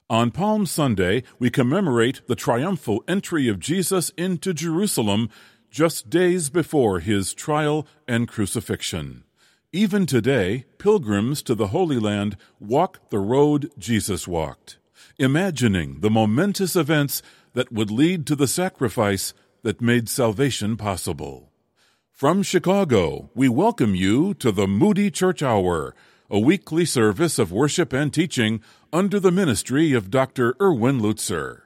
On Palm Sunday, we commemorate the triumphal entry of Jesus into Jerusalem just days before his trial and crucifixion. Even today, pilgrims to the Holy Land walk the road Jesus walked, imagining the momentous events that would lead to the sacrifice that made salvation possible. From Chicago, we welcome you to the Moody Church Hour, a weekly service of worship and teaching under the ministry of Dr. Erwin Lutzer.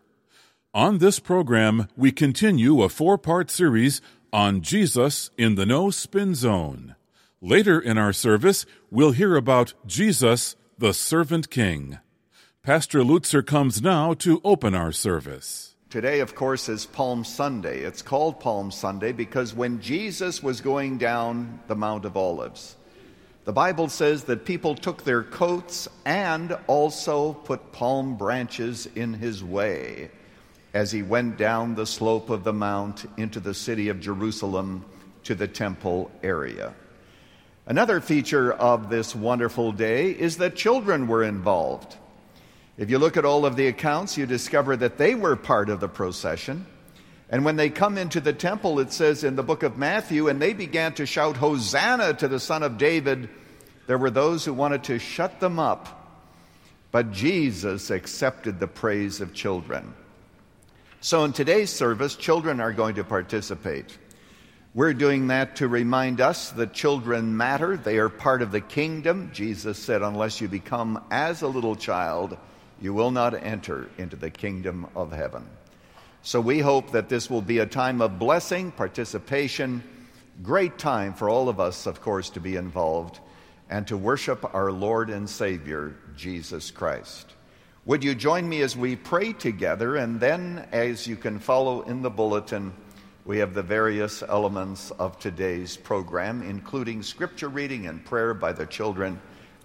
On this program, we continue a 4-part series on Jesus in the No Spin Zone. Later in our service, we'll hear about Jesus, the Servant King. Pastor Lutzer comes now to open our service. Today, of course, is Palm Sunday. It's called Palm Sunday because when Jesus was going down the Mount of Olives, the Bible says that people took their coats and also put palm branches in his way as he went down the slope of the mount into the city of Jerusalem to the temple area. Another feature of this wonderful day is that children were involved. If you look at all of the accounts, you discover that they were part of the procession. And when they come into the temple, it says in the book of Matthew, and they began to shout, "Hosanna to the Son of David," there were those who wanted to shut them up. But Jesus accepted the praise of children. So in today's service, children are going to participate. We're doing that to remind us that children matter. They are part of the kingdom. Jesus said, unless you become as a little child, you will not enter into the kingdom of heaven. So we hope that this will be a time of blessing, participation, great time for all of us, of course, to be involved and to worship our Lord and Savior, Jesus Christ. Would you join me as we pray together? And then, as you can follow in the bulletin, we have the various elements of today's program, including scripture reading and prayer by the children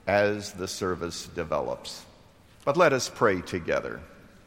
as the service develops. But let us pray together.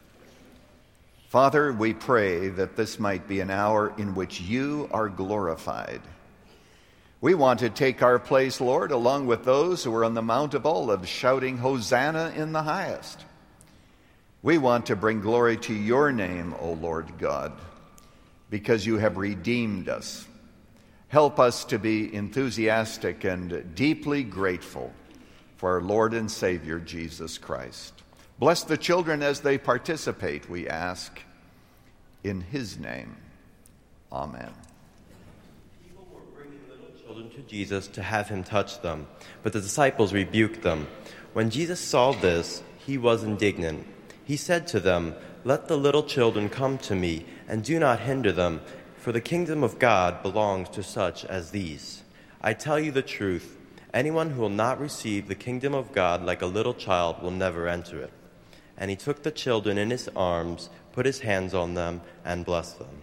Father, we pray that this might be an hour in which you are glorified. We want to take our place, Lord, along with those who are on the Mount of Olives shouting, "Hosanna in the highest." We want to bring glory to your name, O Lord God, because you have redeemed us. Help us to be enthusiastic and deeply grateful for our Lord and Savior, Jesus Christ. Bless the children as they participate, we ask, in his name. Amen. People were bringing little children to Jesus to have him touch them, but the disciples rebuked them. When Jesus saw this, he was indignant. He said to them, "Let the little children come to me, and do not hinder them, for the kingdom of God belongs to such as these. I tell you the truth, anyone who will not receive the kingdom of God like a little child will never enter it." And he took the children in his arms, put his hands on them, and blessed them.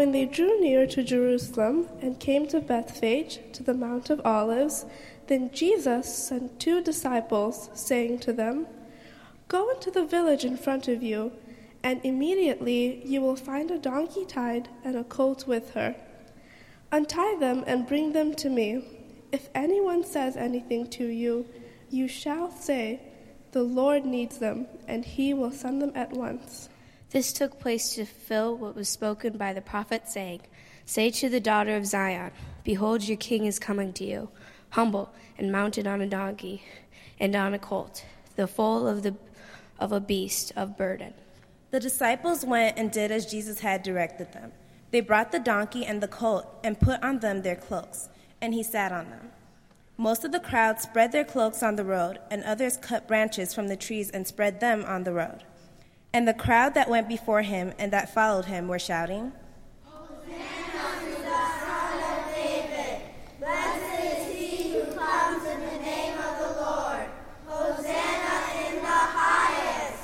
when they drew near to Jerusalem and came to Bethphage, to the Mount of Olives, then Jesus sent 2 disciples, saying to them, "Go into the village in front of you, and immediately you will find a donkey tied and a colt with her. Untie them and bring them to me. If anyone says anything to you, you shall say, 'The Lord needs them,' and he will send them at once." This took place to fulfill what was spoken by the prophet, saying, "Say to the daughter of Zion, Behold, your king is coming to you, humble and mounted on a donkey and on a colt, the foal of a beast of burden." The disciples went and did as Jesus had directed them. They brought the donkey and the colt and put on them their cloaks, and he sat on them. Most of the crowd spread their cloaks on the road, and others cut branches from the trees and spread them on the road. And the crowd that went before him and that followed him were shouting, "Hosanna to the Son of David! Blessed is he who comes in the name of the Lord! Hosanna in the highest!"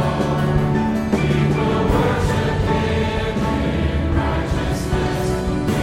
Righteousness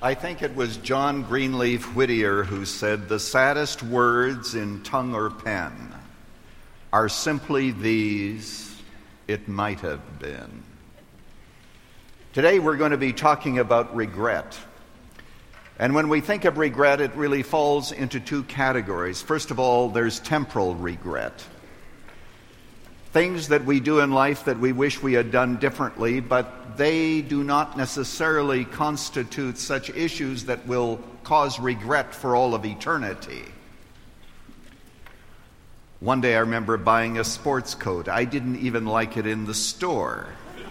I think it was John Greenleaf Whittier who said, "The saddest words in tongue or pen are simply these, 'It might have been.'" Today we're going to be talking about regret. And when we think of regret, it really falls into two categories. First of all, there's temporal regret. Things that we do in life that we wish we had done differently, but they do not necessarily constitute such issues that will cause regret for all of eternity. One day I remember buying a sports coat. I didn't even like it in the store,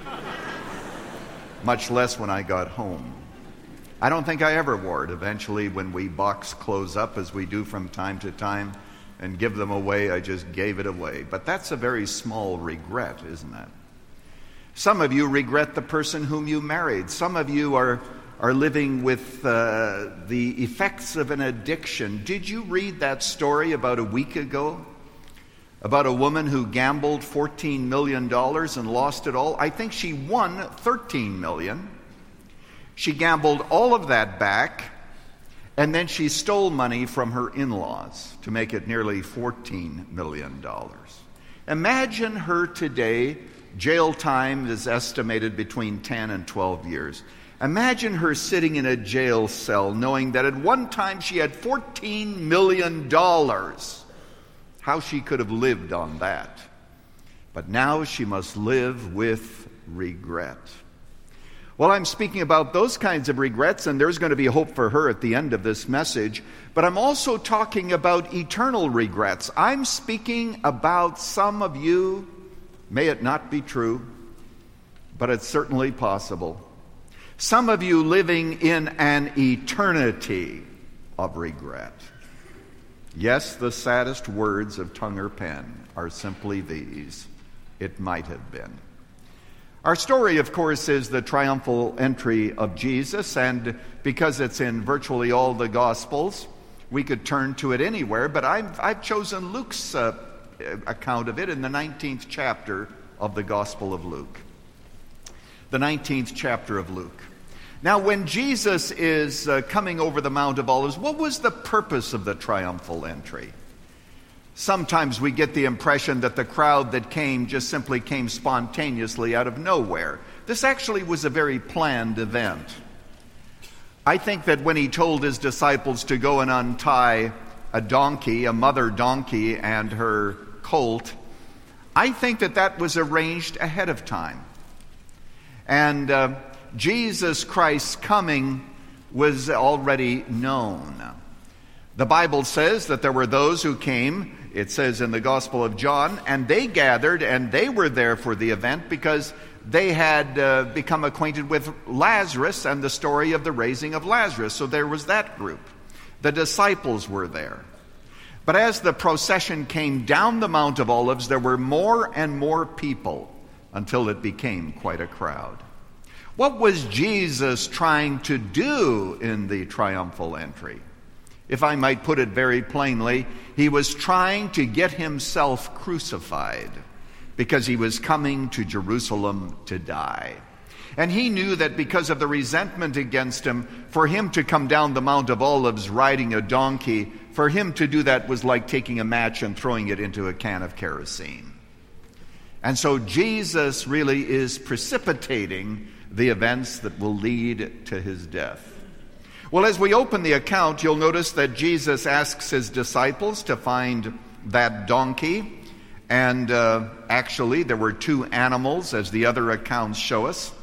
much less when I got home. I don't think I ever wore it. Eventually, when we box clothes up, as we do from time to time, and give them away, I just gave it away. But that's a very small regret, isn't it? Some of you regret the person whom you married. Some of you are living with the effects of an addiction. Did you read that story about a week ago? About a woman who gambled $14 million and lost it all? I think she won $13 million. She gambled all of that back, and then she stole money from her in-laws to make it nearly $14 million. Imagine her today. Jail time is estimated between 10 and 12 years. Imagine her sitting in a jail cell knowing that at one time she had $14 million. How she could have lived on that. But now she must live with regret. Well, I'm speaking about those kinds of regrets, and there's going to be hope for her at the end of this message. But I'm also talking about eternal regrets. I'm speaking about some of you, may it not be true, but it's certainly possible. Some of you living in an eternity of regret. Yes, the saddest words of tongue or pen are simply these, "It might have been." Our story, of course, is the triumphal entry of Jesus, and because it's in virtually all the Gospels, we could turn to it anywhere, but I've chosen Luke's account of it in the 19th chapter of the Gospel of Luke. The 19th chapter of Luke. Now, when Jesus is coming over the Mount of Olives, what was the purpose of the triumphal entry? Sometimes we get the impression that the crowd that came just simply came spontaneously out of nowhere. This actually was a very planned event. I think that when he told his disciples to go and untie a donkey, a mother donkey and her colt, I think that that was arranged ahead of time. And Jesus Christ's coming was already known. The Bible says that there were those who came, it says in the Gospel of John, and they gathered and they were there for the event because they had become acquainted with Lazarus and the story of the raising of Lazarus. So there was that group. The disciples were there. But as the procession came down the Mount of Olives, there were more and more people until it became quite a crowd. What was Jesus trying to do in the triumphal entry? If I might put it very plainly, he was trying to get himself crucified because he was coming to Jerusalem to die. And he knew that because of the resentment against him, for him to come down the Mount of Olives riding a donkey, for him to do that was like taking a match and throwing it into a can of kerosene. And so Jesus really is precipitating the events that will lead to his death. Well, as we open the account, you'll notice that Jesus asks his disciples to find that donkey. And actually, there were two animals, as the other accounts show us.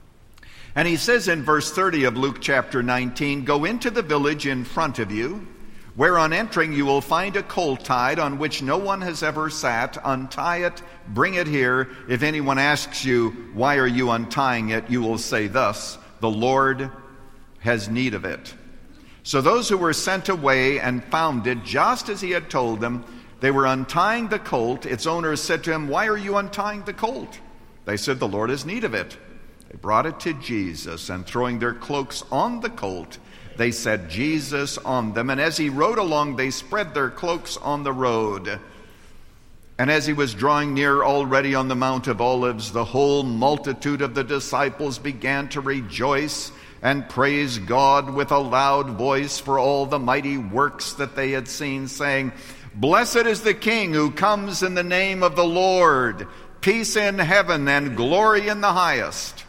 And he says in verse 30 of Luke chapter 19, "Go into the village in front of you, where on entering you will find a colt tied on which no one has ever sat. Untie it, bring it here. If anyone asks you, 'Why are you untying it?' you will say thus, 'The Lord has need of it.'" So those who were sent away and found it just as he had told them, they were untying the colt. Its owners said to him, "Why are you untying the colt?" They said, "The Lord has need of it." They brought it to Jesus, and throwing their cloaks on the colt, they set Jesus on them. And as he rode along, they spread their cloaks on the road. And as he was drawing near already on the Mount of Olives, the whole multitude of the disciples began to rejoice and praised God with a loud voice for all the mighty works that they had seen, saying, "Blessed is the King who comes in the name of the Lord, peace in heaven and glory in the highest."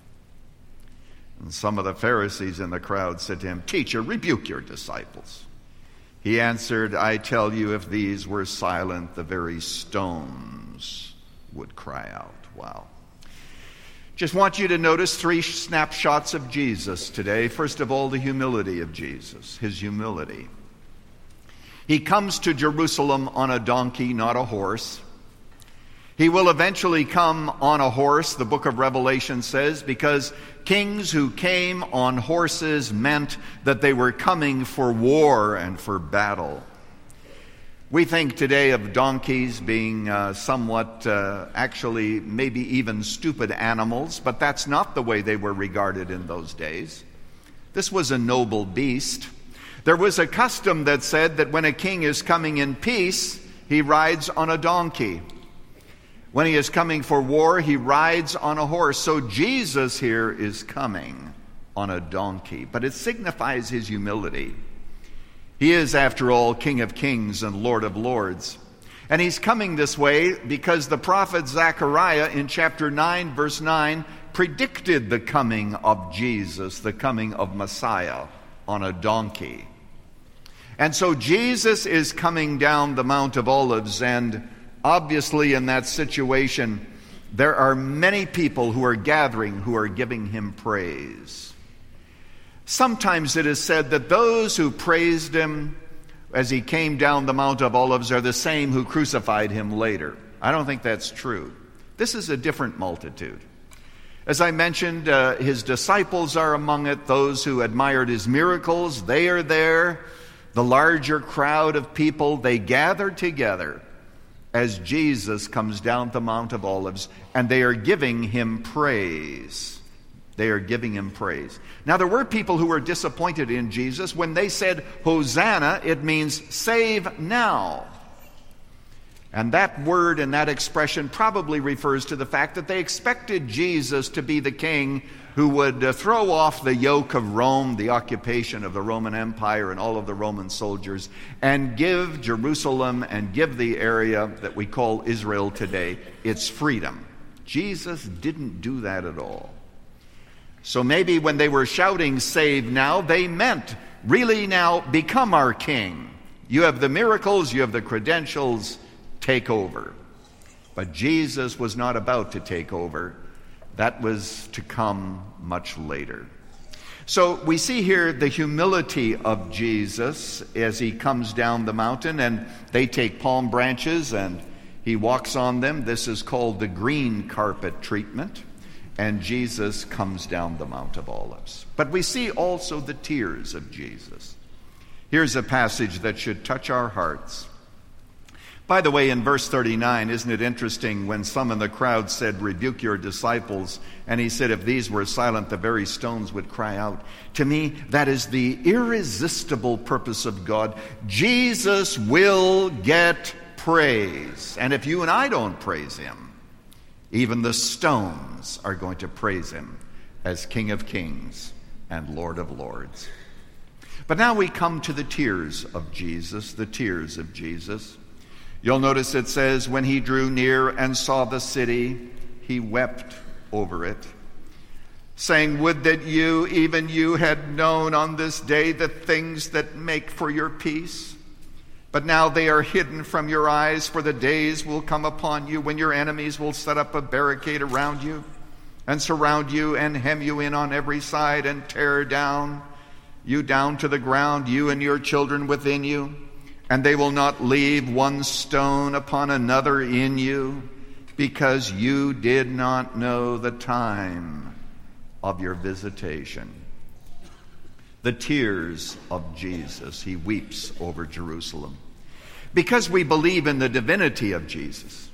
And some of the Pharisees in the crowd said to him, "Teacher, rebuke your disciples." He answered, "I tell you, if these were silent, the very stones would cry out." Wow. Just want you to notice 3 snapshots of Jesus today. First of all, the humility of Jesus, his humility. He comes to Jerusalem on a donkey, not a horse. He will eventually come on a horse, the book of Revelation says, because kings who came on horses meant that they were coming for war and for battle. We think today of donkeys being somewhat, actually, maybe even stupid animals, but that's not the way they were regarded in those days. This was a noble beast. There was a custom that said that when a king is coming in peace, he rides on a donkey. When he is coming for war, he rides on a horse. So Jesus here is coming on a donkey, but it signifies his humility. He is, after all, King of Kings and Lord of Lords. And he's coming this way because the prophet Zechariah in chapter 9, verse 9, predicted the coming of Jesus, the coming of Messiah on a donkey. And so Jesus is coming down the Mount of Olives, and obviously in that situation, there are many people who are gathering, who are giving him praise. Sometimes it is said that those who praised him as he came down the Mount of Olives are the same who crucified him later. I don't think that's true. This is a different multitude. As I mentioned, his disciples are among it. Those who admired his miracles, they are there. The larger crowd of people, they gather together as Jesus comes down the Mount of Olives, and they are giving him praise. They are giving him praise. Now, there were people who were disappointed in Jesus. When they said, "Hosanna," it means save now. And that word and that expression probably refers to the fact that they expected Jesus to be the king who would throw off the yoke of Rome, the occupation of the Roman Empire and all of the Roman soldiers, and give Jerusalem and give the area that we call Israel today its freedom. Jesus didn't do that at all. So maybe when they were shouting, "Save now," they meant, really now, become our king. You have the miracles, you have the credentials, take over. But Jesus was not about to take over. That was to come much later. So we see here the humility of Jesus as he comes down the mountain, and they take palm branches and he walks on them. This is called the green carpet treatment. And Jesus comes down the Mount of Olives. But we see also the tears of Jesus. Here's a passage that should touch our hearts. By the way, in verse 39, isn't it interesting when some in the crowd said, "Rebuke your disciples," and he said, "If these were silent, the very stones would cry out." To me, that is the irresistible purpose of God. Jesus will get praise. And if you and I don't praise him, even the stones are going to praise him as King of Kings and Lord of Lords. But now we come to the tears of Jesus, the tears of Jesus. You'll notice it says, when he drew near and saw the city, he wept over it, saying, "Would that you, even you, had known on this day the things that make for your peace. But now they are hidden from your eyes, for the days will come upon you when your enemies will set up a barricade around you and surround you and hem you in on every side and tear you down to the ground, you and your children within you. And they will not leave one stone upon another in you, because you did not know the time of your visitation." The tears of Jesus. He weeps over Jerusalem. Because we believe in the divinity of Jesus,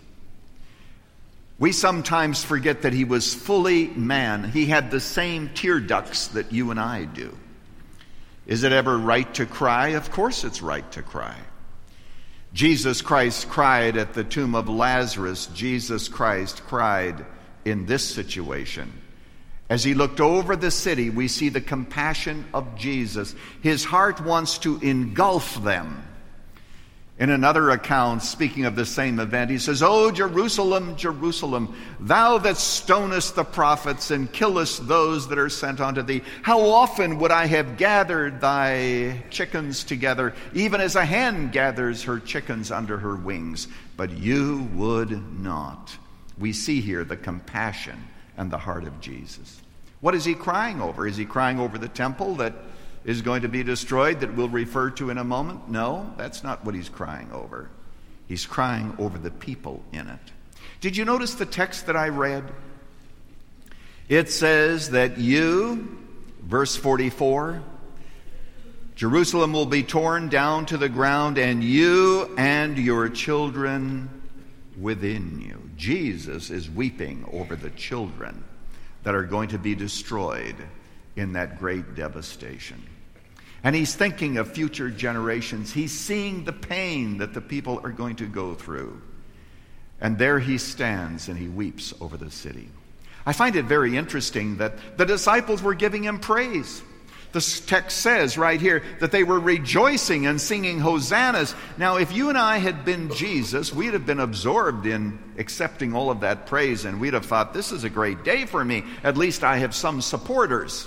we sometimes forget that he was fully man. He had the same tear ducts that you and I do. Is it ever right to cry? Of course it's right to cry. Jesus Christ cried at the tomb of Lazarus. Jesus Christ cried in this situation. As he looked over the city, we see the compassion of Jesus. His heart wants to engulf them. In another account, speaking of the same event, he says, "O Jerusalem, Jerusalem, thou that stonest the prophets and killest those that are sent unto thee, how often would I have gathered thy chickens together, even as a hen gathers her chickens under her wings, but you would not." We see here the compassion and the heart of Jesus. What is he crying over? Is he crying over the temple that is going to be destroyed, that we'll refer to in a moment? No, that's not what he's crying over. He's crying over the people in it. Did you notice the text that I read? It says that you, verse 44, Jerusalem will be torn down to the ground, and you and your children within you. Jesus is weeping over the children that are going to be destroyed in that great devastation. And he's thinking of future generations. He's seeing the pain that the people are going to go through. And there he stands and he weeps over the city. I find it very interesting that the disciples were giving him praise. The text says right here that they were rejoicing and singing hosannas. Now, if you and I had been Jesus, we'd have been absorbed in accepting all of that praise, and we'd have thought, this is a great day for me. At least I have some supporters.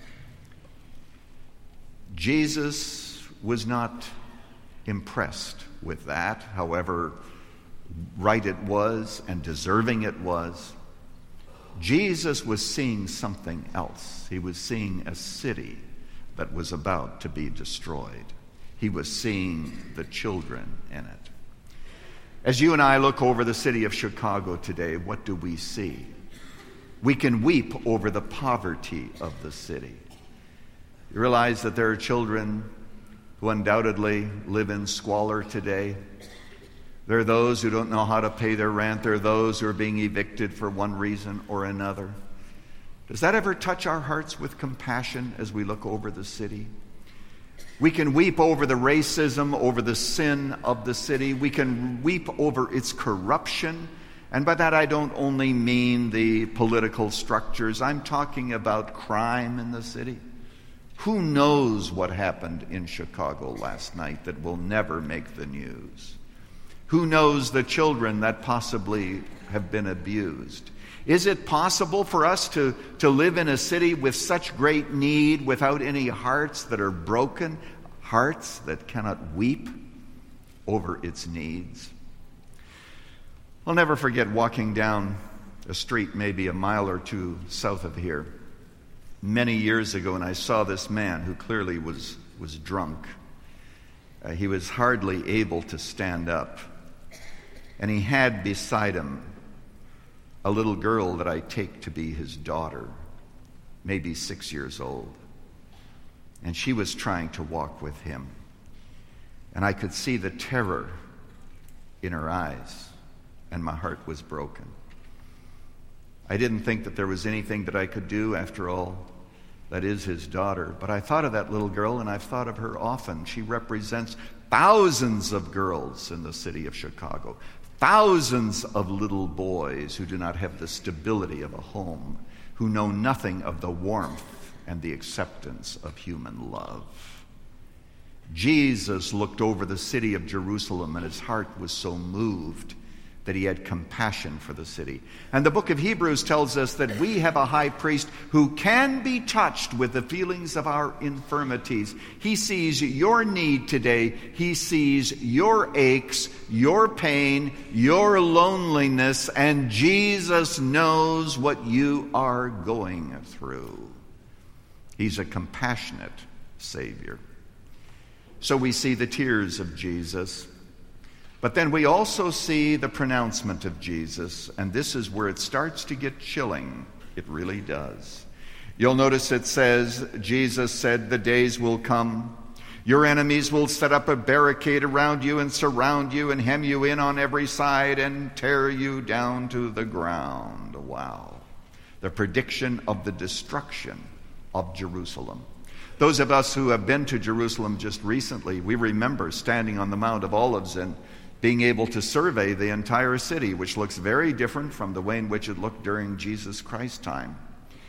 Jesus was not impressed with that, however right it was and deserving it was. Jesus was seeing something else. He was seeing a city that was about to be destroyed. He was seeing the children in it. As you and I look over the city of Chicago today, what do we see? We can weep over the poverty of the city. You realize that there are children who undoubtedly live in squalor today. There are those who don't know how to pay their rent. There are those who are being evicted for one reason or another. Does that ever touch our hearts with compassion as we look over the city? We can weep over the racism, over the sin of the city. We can weep over its corruption. And by that I don't only mean the political structures. I'm talking about crime in the city. Who knows what happened in Chicago last night that will never make the news? Who knows the children that possibly have been abused? Is it possible for us to live in a city with such great need without any hearts that are broken, hearts that cannot weep over its needs? I'll never forget walking down a street maybe a mile or two south of here many years ago, and I saw this man who clearly was drunk. He was hardly able to stand up. And he had beside him a little girl that I take to be his daughter, maybe 6 years old. And she was trying to walk with him. And I could see the terror in her eyes, and my heart was broken. I didn't think that there was anything that I could do. After all, that is his daughter. But I thought of that little girl, and I've thought of her often. She represents thousands of girls in the city of Chicago. Thousands of little boys who do not have the stability of a home, who know nothing of the warmth and the acceptance of human love. Jesus looked over the city of Jerusalem, and his heart was so moved that he had compassion for the city. And the book of Hebrews tells us that we have a high priest who can be touched with the feelings of our infirmities. He sees your need today. He sees your aches, your pain, your loneliness, and Jesus knows what you are going through. He's a compassionate Savior. So we see the tears of Jesus. But then we also see the pronouncement of Jesus, and this is where it starts to get chilling. It really does. You'll notice it says, Jesus said, "The days will come. Your enemies will set up a barricade around you and surround you and hem you in on every side and tear you down to the ground." Wow. The prediction of the destruction of Jerusalem. Those of us who have been to Jerusalem just recently, we remember standing on the Mount of Olives and being able to survey the entire city, which looks very different from the way in which it looked during Jesus Christ's time.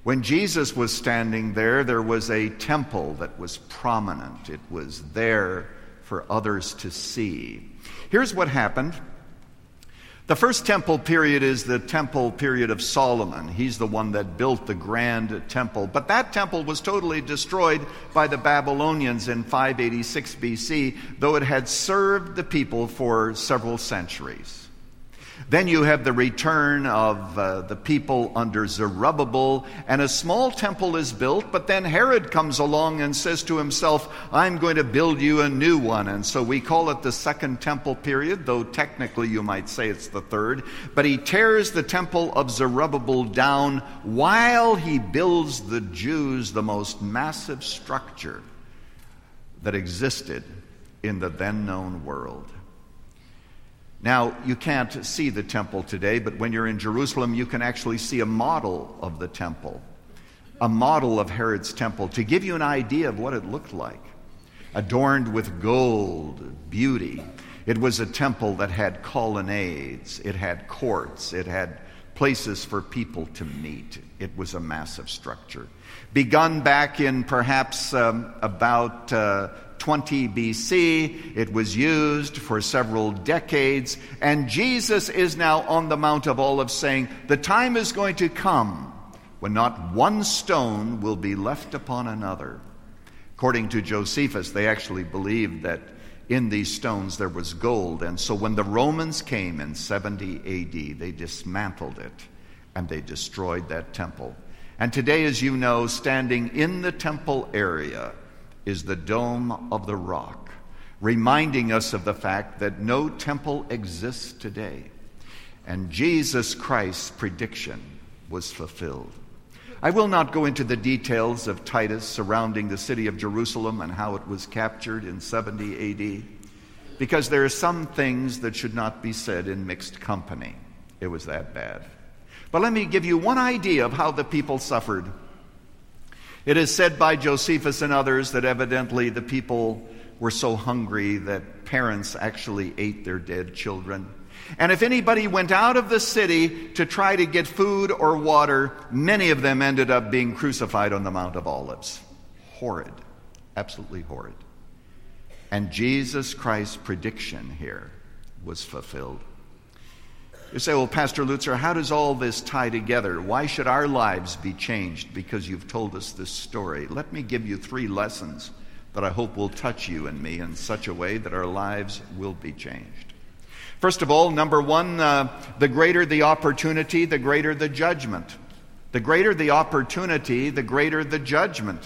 When Jesus was standing there was a temple that was prominent. It was there for others to see. Here's what happened. The first temple period is the temple period of Solomon. He's the one that built the grand temple. But that temple was totally destroyed by the Babylonians in 586 BC, though it had served the people for several centuries. Then you have the return of the people under Zerubbabel, and a small temple is built, but then Herod comes along and says to himself, I'm going to build you a new one. And so we call it the Second Temple period, though technically you might say it's the third. But he tears the temple of Zerubbabel down while he builds the Jews the most massive structure that existed in the then known world. Now, you can't see the temple today, but when you're in Jerusalem, you can actually see a model of the temple, a model of Herod's temple, to give you an idea of what it looked like. Adorned with gold, beauty. It was a temple that had colonnades, it had courts, it had places for people to meet. It was a massive structure. Begun back in perhaps about 20 BC, it was used for several decades, and Jesus is now on the Mount of Olives saying, the time is going to come when not one stone will be left upon another. According to Josephus, they actually believed that in these stones there was gold, and so when the Romans came in 70 AD, they dismantled it and they destroyed that temple. And today, as you know, standing in the temple area is the Dome of the Rock, reminding us of the fact that no temple exists today. And Jesus Christ's prediction was fulfilled. I will not go into the details of Titus surrounding the city of Jerusalem and how it was captured in 70 AD, because there are some things that should not be said in mixed company. It was that bad. But let me give you one idea of how the people suffered. It is said by Josephus and others that evidently the people were so hungry that parents actually ate their dead children. And if anybody went out of the city to try to get food or water, many of them ended up being crucified on the Mount of Olives. Horrid. Absolutely horrid. And Jesus Christ's prediction here was fulfilled. You say, well, Pastor Lutzer, how does all this tie together? Why should our lives be changed because you've told us this story? Let me give you 3 lessons that I hope will touch you and me in such a way that our lives will be changed. First of all, number 1, the greater the opportunity, the greater the judgment. The greater the opportunity, the greater the judgment.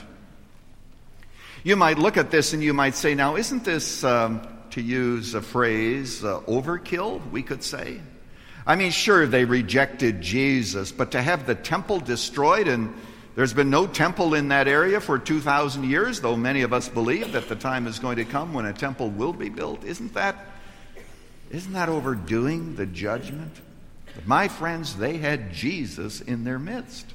You might look at this and you might say, now, isn't this, to use a phrase, overkill, we could say? I mean, sure, they rejected Jesus, but to have the temple destroyed, and there's been no temple in that area for 2,000 years, though many of us believe that the time is going to come when a temple will be built. Isn't that overdoing the judgment? But my friends, they had Jesus in their midst.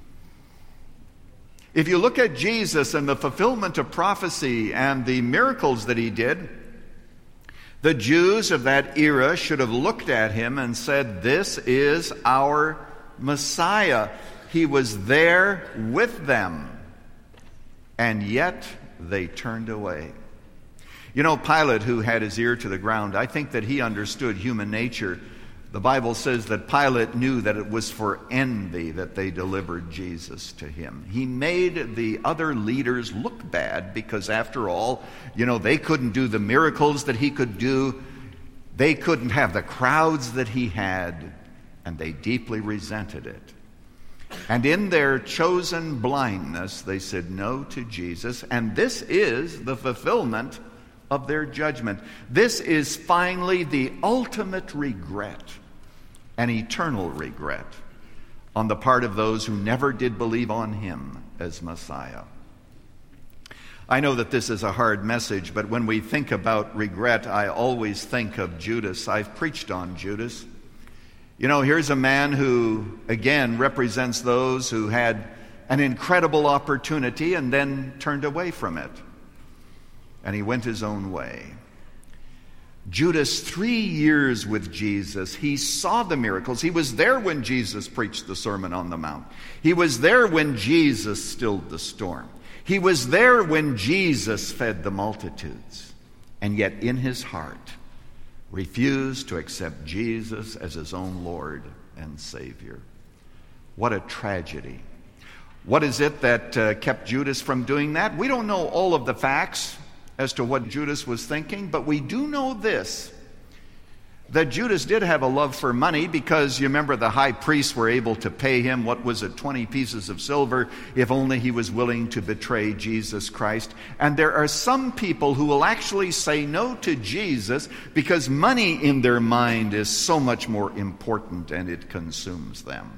If you look at Jesus and the fulfillment of prophecy and the miracles that he did, the Jews of that era should have looked at him and said, this is our Messiah. He was there with them, and yet they turned away. You know, Pilate, who had his ear to the ground, I think that he understood human nature. The Bible says that Pilate knew that it was for envy that they delivered Jesus to him. He made the other leaders look bad because, after all, you know, they couldn't do the miracles that he could do. They couldn't have the crowds that he had, and they deeply resented it. And in their chosen blindness, they said no to Jesus, and this is the fulfillment of their judgment. This is finally the ultimate regret, an eternal regret, on the part of those who never did believe on him as Messiah. I know that this is a hard message, but when we think about regret, I always think of Judas. I've preached on Judas. You know, here's a man who, again, represents those who had an incredible opportunity and then turned away from it. And he went his own way. Judas, 3 years with Jesus, he saw the miracles. He was there when Jesus preached the Sermon on the Mount. He was there when Jesus stilled the storm. He was there when Jesus fed the multitudes. And yet in his heart, refused to accept Jesus as his own Lord and Savior. What a tragedy. What is it that kept Judas from doing that? We don't know all of the facts as to what Judas was thinking, but we do know this, that Judas did have a love for money, because you remember the high priests were able to pay him, 20 pieces of silver, if only he was willing to betray Jesus Christ. And there are some people who will actually say no to Jesus because money in their mind is so much more important and it consumes them.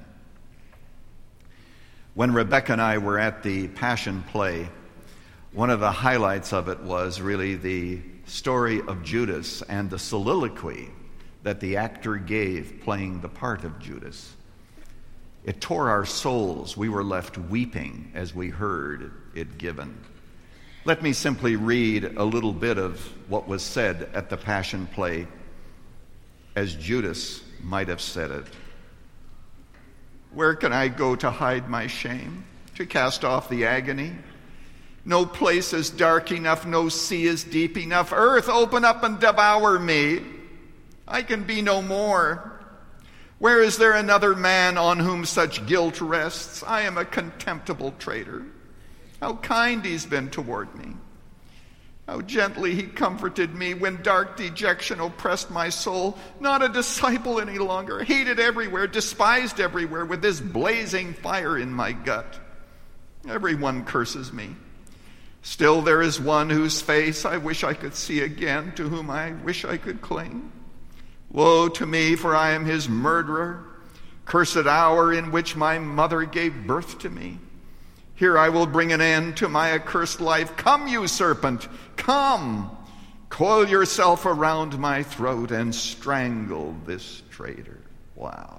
When Rebecca and I were at the Passion Play, one of the highlights of it was really the story of Judas and the soliloquy that the actor gave playing the part of Judas. It tore our souls. We were left weeping as we heard it given. Let me simply read a little bit of what was said at the Passion Play as Judas might have said it. Where can I go to hide my shame, to cast off the agony? No place is dark enough, no sea is deep enough. Earth, open up and devour me. I can be no more. Where is there another man on whom such guilt rests? I am a contemptible traitor. How kind he's been toward me. How gently he comforted me when dark dejection oppressed my soul. Not a disciple any longer, hated everywhere, despised everywhere, with this blazing fire in my gut. Everyone curses me. Still there is one whose face I wish I could see again, to whom I wish I could cling. Woe to me, for I am his murderer. Cursed hour in which my mother gave birth to me. Here I will bring an end to my accursed life. Come, you serpent, come. Coil yourself around my throat and strangle this traitor. Wow.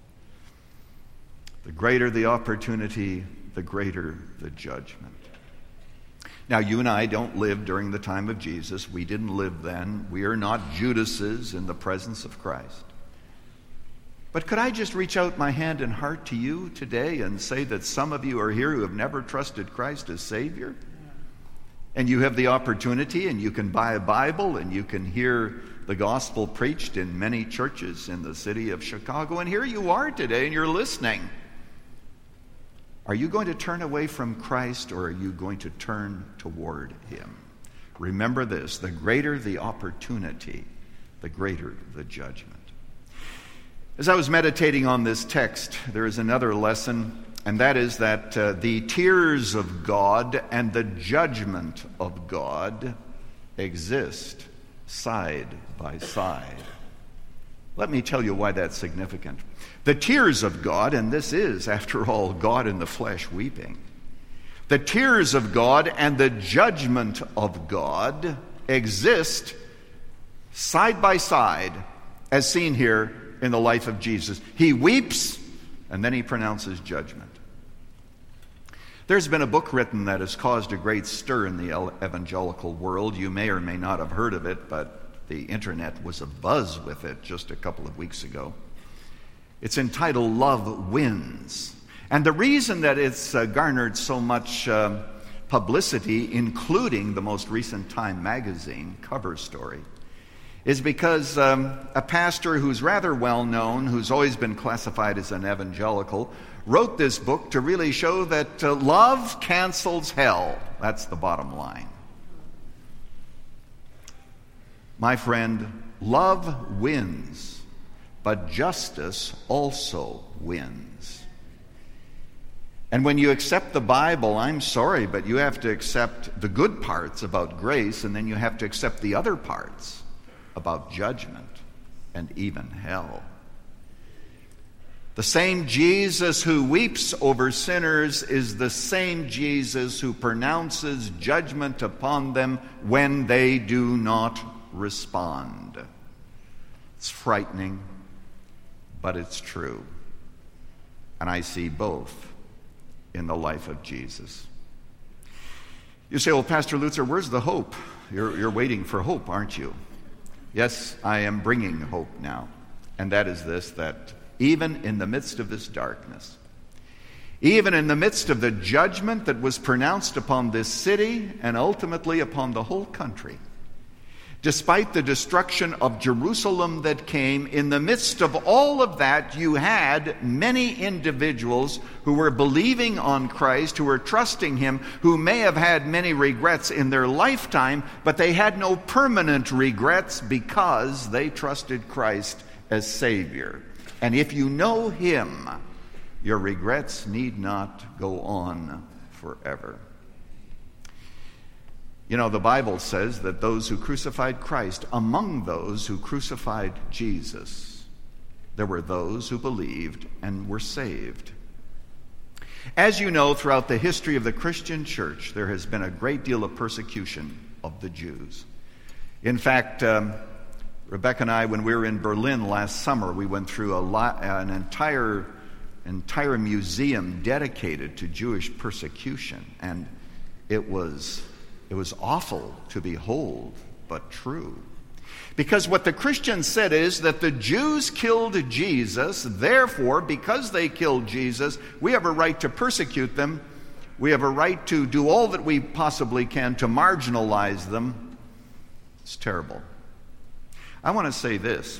The greater the opportunity, the greater the judgment. Now, you and I don't live during the time of Jesus. We didn't live then. We are not Judases in the presence of Christ. But could I just reach out my hand and heart to you today and say that some of you are here who have never trusted Christ as Savior? And you have the opportunity, and you can buy a Bible, and you can hear the gospel preached in many churches in the city of Chicago. And here you are today, and you're listening. Are you going to turn away from Christ, or are you going to turn toward him? Remember this, the greater the opportunity, the greater the judgment. As I was meditating on this text, there is another lesson, and that is that the tears of God and the judgment of God exist side by side. Let me tell you why that's significant. The tears of God, and this is, after all, God in the flesh weeping. The tears of God and the judgment of God exist side by side, as seen here in the life of Jesus. He weeps, and then he pronounces judgment. There's been a book written that has caused a great stir in the evangelical world. You may or may not have heard of it, but the internet was abuzz with it just a couple of weeks ago. It's entitled Love Wins. And the reason that it's garnered so much publicity, including the most recent Time magazine cover story, is because a pastor who's rather well known, who's always been classified as an evangelical, wrote this book to really show that love cancels hell. That's the bottom line. My friend, love wins, but justice also wins. And when you accept the Bible, I'm sorry, but you have to accept the good parts about grace, and then you have to accept the other parts about judgment and even hell. The same Jesus who weeps over sinners is the same Jesus who pronounces judgment upon them when they do not respond. It's frightening, but it's true. And I see both in the life of Jesus. You say, well, Pastor Lutzer, where's the hope? You're waiting for hope, aren't you? Yes, I am bringing hope now. And that is this, that even in the midst of this darkness, even in the midst of the judgment that was pronounced upon this city and ultimately upon the whole country, despite the destruction of Jerusalem that came, in the midst of all of that, you had many individuals who were believing on Christ, who were trusting Him, who may have had many regrets in their lifetime, but they had no permanent regrets because they trusted Christ as Savior. And if you know Him, your regrets need not go on forever. You know, the Bible says that those who crucified Christ, among those who crucified Jesus, there were those who believed and were saved. As you know, throughout the history of the Christian church, there has been a great deal of persecution of the Jews. In fact, Rebecca and I, when we were in Berlin last summer, we went through an entire museum dedicated to Jewish persecution, and it was awful to behold, but true. Because what the Christians said is that the Jews killed Jesus, therefore, because they killed Jesus, we have a right to persecute them. We have a right to do all that we possibly can to marginalize them. It's terrible. I want to say this.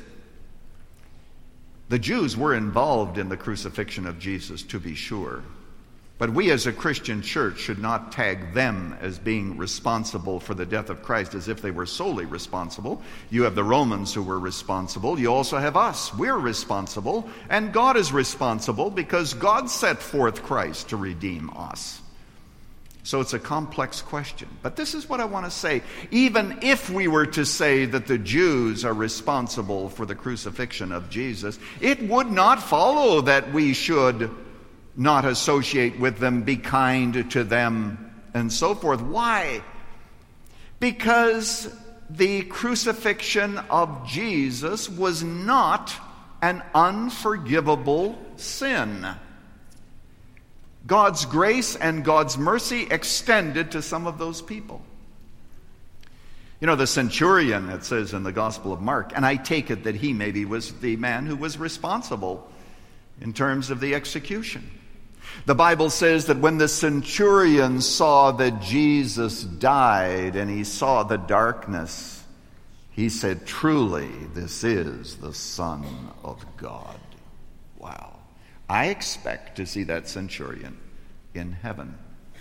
The Jews were involved in the crucifixion of Jesus, to be sure. But we as a Christian church should not tag them as being responsible for the death of Christ as if they were solely responsible. You have the Romans who were responsible. You also have us. We're responsible. And God is responsible because God set forth Christ to redeem us. So it's a complex question. But this is what I want to say. Even if we were to say that the Jews are responsible for the crucifixion of Jesus, it would not follow that we should not associate with them, be kind to them, and so forth. Why? Because the crucifixion of Jesus was not an unforgivable sin. God's grace and God's mercy extended to some of those people. You know, the centurion, it says in the Gospel of Mark, and I take it that he maybe was the man who was responsible in terms of the execution. The Bible says that when the centurion saw that Jesus died and he saw the darkness, he said, "Truly, this is the Son of God." Wow. I expect to see that centurion in heaven.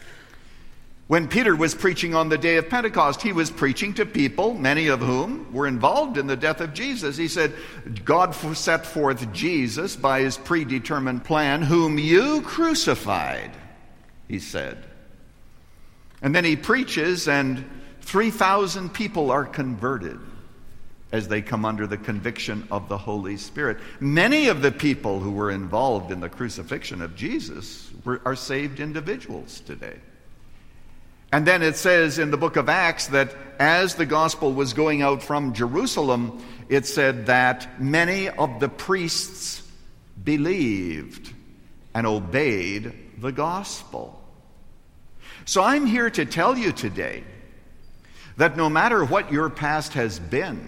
When Peter was preaching on the day of Pentecost, he was preaching to people, many of whom were involved in the death of Jesus. He said, God set forth Jesus by His predetermined plan, whom you crucified, he said. And then he preaches, and 3,000 people are converted as they come under the conviction of the Holy Spirit. Many of the people who were involved in the crucifixion of Jesus are saved individuals today. And then it says in the book of Acts that as the gospel was going out from Jerusalem, it said that many of the priests believed and obeyed the gospel. So I'm here to tell you today that no matter what your past has been,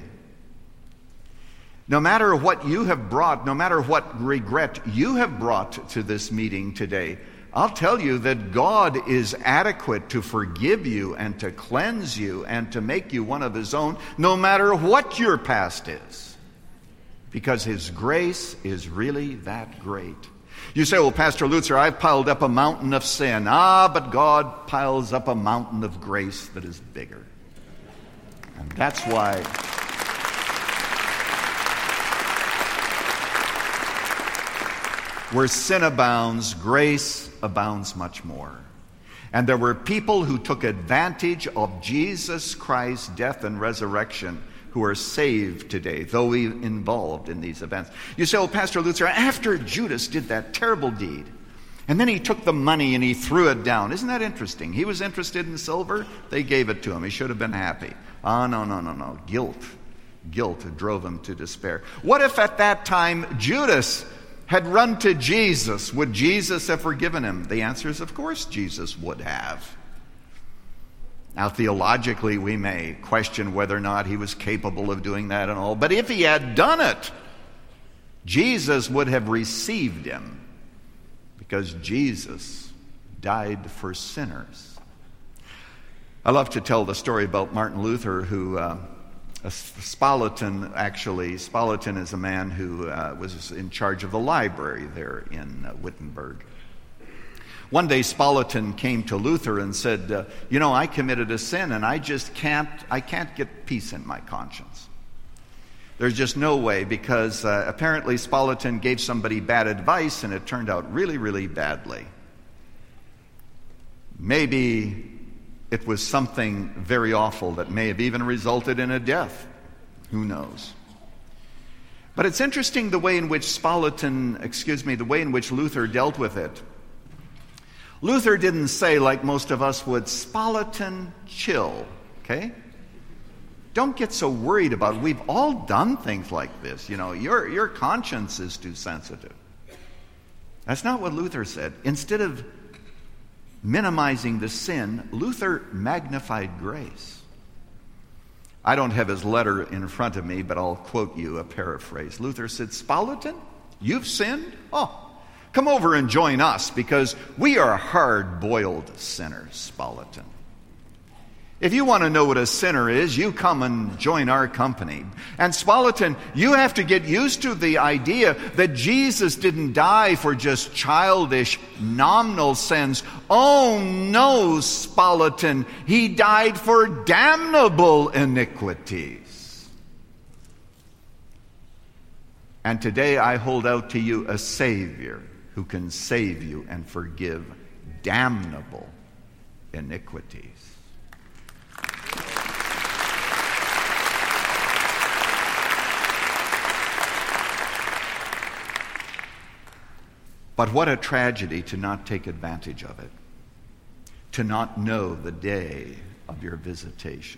no matter what you have brought, no matter what regret you have brought to this meeting today, I'll tell you that God is adequate to forgive you and to cleanse you and to make you one of His own, no matter what your past is, because His grace is really that great. You say, well, Pastor Lutzer, I've piled up a mountain of sin. But God piles up a mountain of grace that is bigger. And that's why where sin abounds, grace abounds much more. And there were people who took advantage of Jesus Christ's death and resurrection who are saved today, though we involved in these events. You say, oh, Pastor Lutzer, after Judas did that terrible deed, and then he took the money and he threw it down. Isn't that interesting? He was interested in silver. They gave it to him. He should have been happy. No. Guilt drove him to despair. What if at that time Judas had run to Jesus? Would Jesus have forgiven him? The answer is, of course, Jesus would have. Now, theologically, we may question whether or not he was capable of doing that and all, but if he had done it, Jesus would have received him, because Jesus died for sinners. I love to tell the story about Martin Luther, who Spalatin is a man who was in charge of the library there in Wittenberg. One day Spalatin came to Luther and said, I committed a sin and I can't get peace in my conscience. There's just no way, because apparently Spalatin gave somebody bad advice and it turned out really, really badly. Maybe it was something very awful that may have even resulted in a death. Who knows? But it's interesting the way in which Luther dealt with it. Luther didn't say, like most of us would, Spalatin, chill, okay? Don't get so worried about it. We've all done things like this. Your conscience is too sensitive. That's not what Luther said. Instead of minimizing the sin, Luther magnified grace. I don't have his letter in front of me, but I'll quote you a paraphrase. Luther said, Spalatin, you've sinned? Oh, come over and join us, because we are hard-boiled sinners, Spalatin. If you want to know what a sinner is, you come and join our company. And Spalatin, you have to get used to the idea that Jesus didn't die for just childish, nominal sins. Oh no, Spalatin, he died for damnable iniquities. And today I hold out to you a Savior who can save you and forgive damnable iniquities. But what a tragedy to not take advantage of it, to not know the day of your visitation.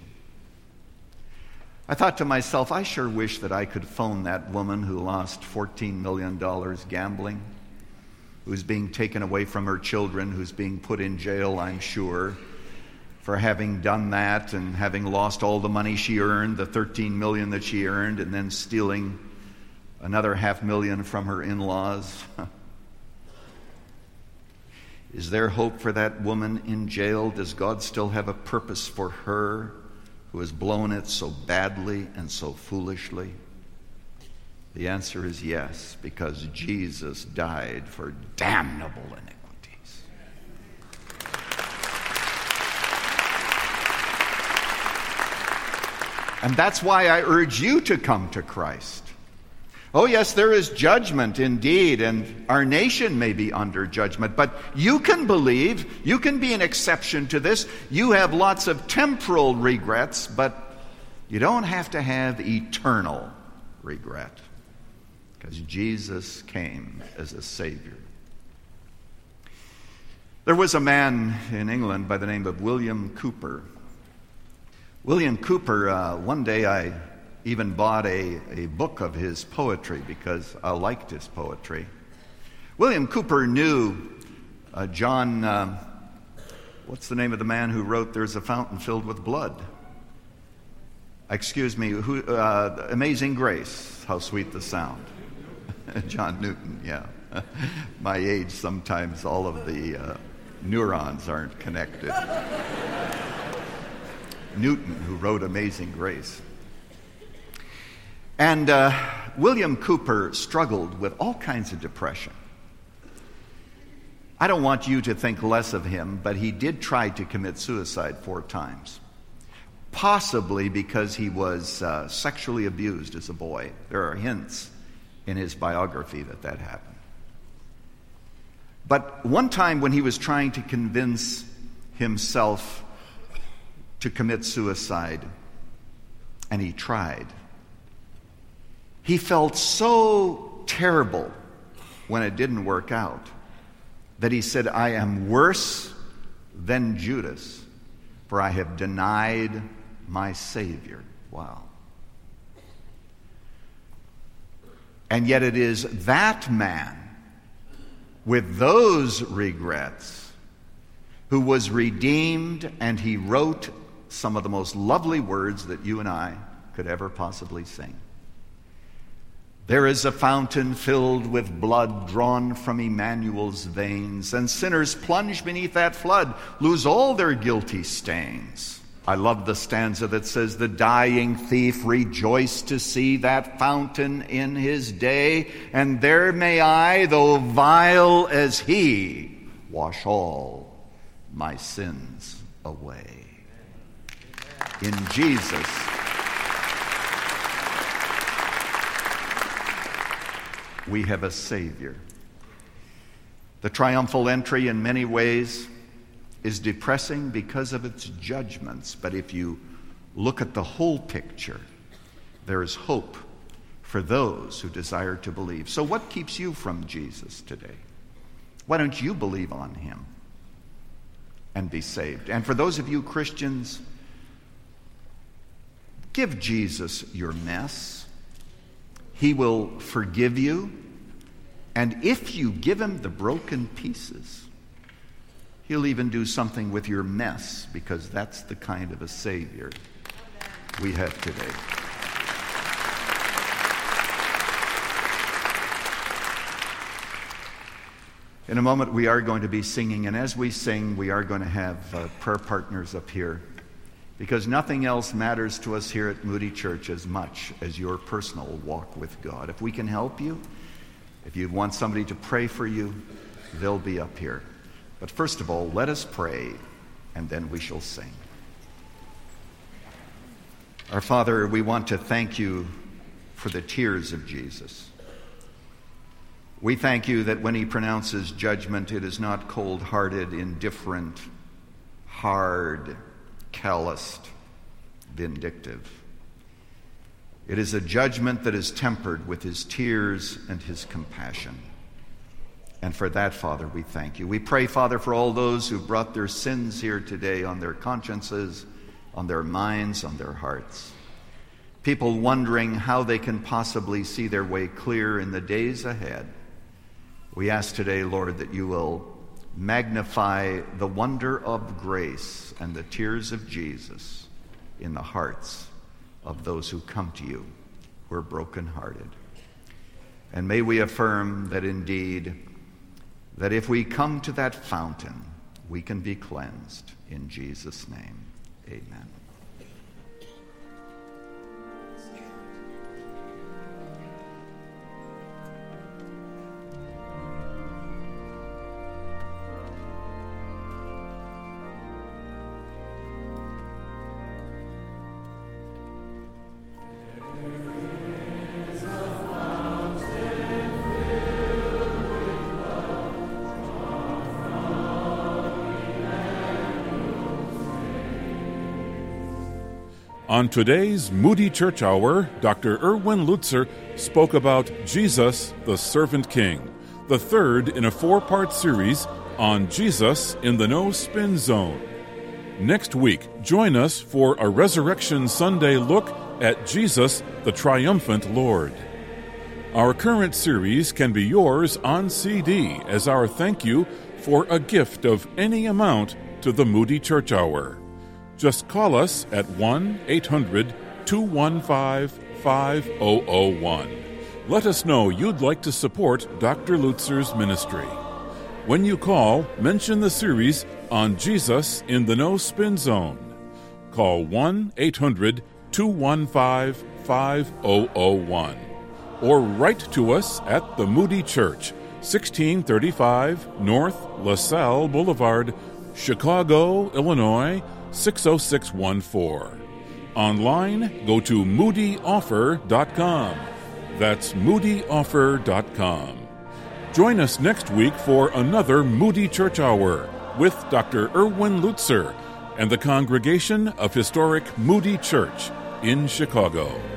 I thought to myself, I sure wish that I could phone that woman who lost $14 million gambling, who's being taken away from her children, who's being put in jail, I'm sure, for having done that and having lost all the money she earned, the $13 million that she earned, and then stealing another $500,000 from her in-laws. Is there hope for that woman in jail? Does God still have a purpose for her who has blown it so badly and so foolishly? The answer is yes, because Jesus died for damnable iniquities. And that's why I urge you to come to Christ. Oh yes, there is judgment indeed, and our nation may be under judgment, but you can believe, you can be an exception to this. You have lots of temporal regrets, but you don't have to have eternal regret, because Jesus came as a Savior. There was a man in England by the name of William Cowper. William Cowper, one day I even bought a book of his poetry because I liked his poetry. William Cowper knew John, what's the name of the man who wrote There's a Fountain Filled with Blood? Amazing Grace, how sweet the sound. John Newton, yeah. My age, sometimes all of the neurons aren't connected. Newton, who wrote Amazing Grace. And William Cowper struggled with all kinds of depression. I don't want you to think less of him, but he did try to commit suicide 4 times. Possibly because he was sexually abused as a boy. There are hints in his biography that happened. But one time when he was trying to convince himself to commit suicide, and he tried, he felt so terrible when it didn't work out that he said, I am worse than Judas, for I have denied my Savior. Wow. And yet it is that man with those regrets who was redeemed, and he wrote some of the most lovely words that you and I could ever possibly sing. There is a fountain filled with blood drawn from Emmanuel's veins, and sinners plunge beneath that flood, lose all their guilty stains. I love the stanza that says, the dying thief rejoiced to see that fountain in his day, and there may I, though vile as he, wash all my sins away. In Jesus, we have a Savior. The triumphal entry in many ways is depressing because of its judgments, but if you look at the whole picture, there is hope for those who desire to believe. So what keeps you from Jesus today? Why don't you believe on him and be saved? And for those of you Christians, give Jesus your mess. He will forgive you. And if you give him the broken pieces, he'll even do something with your mess, because that's the kind of a Savior we have today. In a moment, we are going to be singing, and as we sing, we are going to have prayer partners up here, because nothing else matters to us here at Moody Church as much as your personal walk with God. If we can help you, if you want somebody to pray for you, they'll be up here. But first of all, let us pray, and then we shall sing. Our Father, we want to thank you for the tears of Jesus. We thank you that when he pronounces judgment, it is not cold-hearted, indifferent, hard, calloused, vindictive. It is a judgment that is tempered with his tears and his compassion. And for that, Father, we thank you. We pray, Father, for all those who brought their sins here today on their consciences, on their minds, on their hearts. People wondering how they can possibly see their way clear in the days ahead. We ask today, Lord, that you will magnify the wonder of grace and the tears of Jesus in the hearts of those who come to you who are brokenhearted. And may we affirm that indeed, that if we come to that fountain, we can be cleansed. In Jesus' name, amen. On today's Moody Church Hour, Dr. Erwin Lutzer spoke about Jesus, the Servant King, the third in a 4-part series on Jesus in the No Spin Zone. Next week, join us for a Resurrection Sunday look at Jesus, the Triumphant Lord. Our current series can be yours on CD as our thank you for a gift of any amount to the Moody Church Hour. Just call us at 1-800-215-5001. Let us know you'd like to support Dr. Lutzer's ministry. When you call, mention the series on Jesus in the No Spin Zone. Call 1-800-215-5001. Or write to us at the Moody Church, 1635 North LaSalle Boulevard, Chicago, Illinois, 60614. Online, go to moodyoffer.com. That's moodyoffer.com. Join us next week for another Moody Church Hour with Dr. Erwin Lutzer and the congregation of historic Moody Church in Chicago.